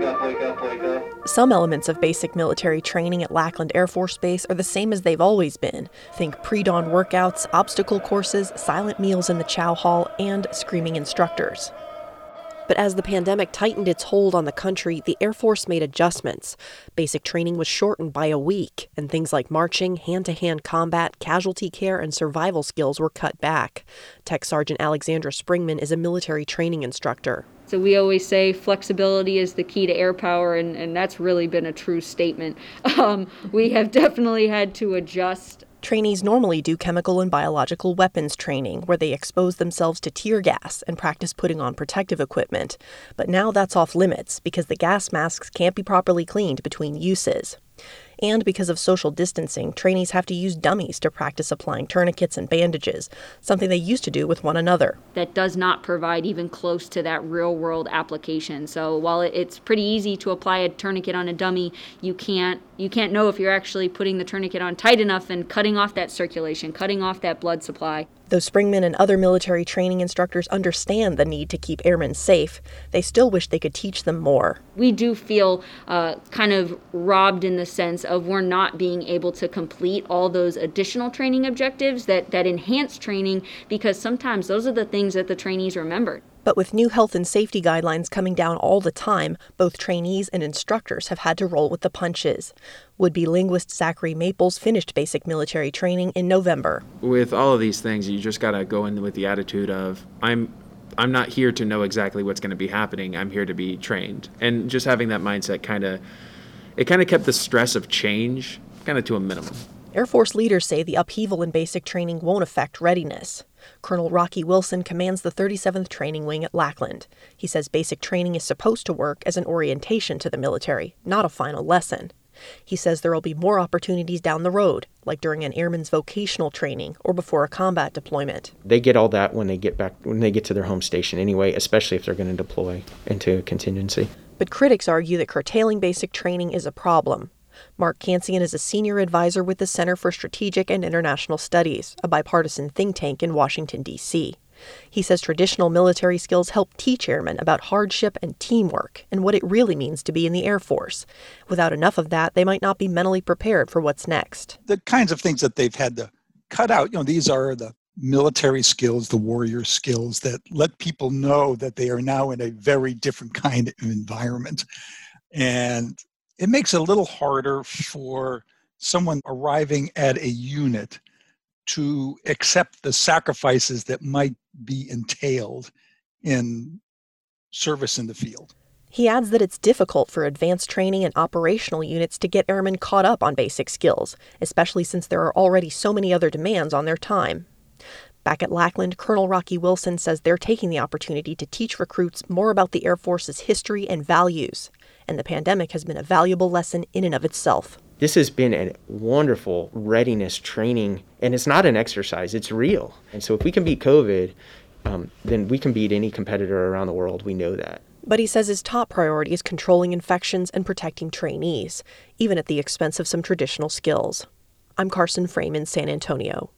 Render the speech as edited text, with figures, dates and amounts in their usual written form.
wake up. Some elements of basic military training at Lackland Air Force Base are the same as they've always been. Think pre-dawn workouts, obstacle courses, silent meals in the chow hall, and screaming instructors. But as the pandemic tightened its hold on the country, the Air Force made adjustments. Basic training was shortened by a week, and things like marching, hand-to-hand combat, casualty care, and survival skills were cut back. Tech Sergeant Alexandra Springman is a military training instructor. So we always say flexibility is the key to air power, and that's really been a true statement. We have definitely had to adjust. Trainees normally do chemical and biological weapons training, where they expose themselves to tear gas and practice putting on protective equipment. But now that's off limits because the gas masks can't be properly cleaned between uses. And because of social distancing, trainees have to use dummies to practice applying tourniquets and bandages, something they used to do with one another. That does not provide even close to that real-world application. So while it's pretty easy to apply a tourniquet on a dummy, you can't know if you're actually putting the tourniquet on tight enough and cutting off that circulation, cutting off that blood supply. Though Springman and other military training instructors understand the need to keep airmen safe, they still wish they could teach them more. We do feel kind of robbed in the sense of we're not being able to complete all those additional training objectives that enhance training, because sometimes those are the things that the trainees remembered. But with new health and safety guidelines coming down all the time, both trainees and instructors have had to roll with the punches. Would-be linguist Zachary Maples finished basic military training in November. With all of these things, you just got to go in with the attitude of, I'm not here to know exactly what's going to be happening. I'm here to be trained. And just having that mindset kind of kept the stress of change kind of to a minimum. Air Force leaders say the upheaval in basic training won't affect readiness. Colonel Rocky Wilson commands the 37th Training Wing at Lackland. He says basic training is supposed to work as an orientation to the military, not a final lesson. He says there will be more opportunities down the road, like during an airman's vocational training or before a combat deployment. They get all that when they get to their home station anyway, especially if they're going to deploy into a contingency. But critics argue that curtailing basic training is a problem. Mark Kansian is a senior advisor with the Center for Strategic and International Studies, a bipartisan think tank in Washington, D.C. He says traditional military skills help teach airmen about hardship and teamwork and what it really means to be in the Air Force. Without enough of that, they might not be mentally prepared for what's next. The kinds of things that they've had to cut out, these are the military skills, the warrior skills that let people know that they are now in a very different kind of environment. And it makes it a little harder for someone arriving at a unit to accept the sacrifices that might be entailed in service in the field. He adds that it's difficult for advanced training and operational units to get airmen caught up on basic skills, especially since there are already so many other demands on their time. Back at Lackland, Colonel Rocky Wilson says they're taking the opportunity to teach recruits more about the Air Force's history and values, and the pandemic has been a valuable lesson in and of itself. This has been a wonderful readiness training, and it's not an exercise, it's real. And so if we can beat COVID, then we can beat any competitor around the world. We know that. But he says his top priority is controlling infections and protecting trainees, even at the expense of some traditional skills. I'm Carson Frame in San Antonio.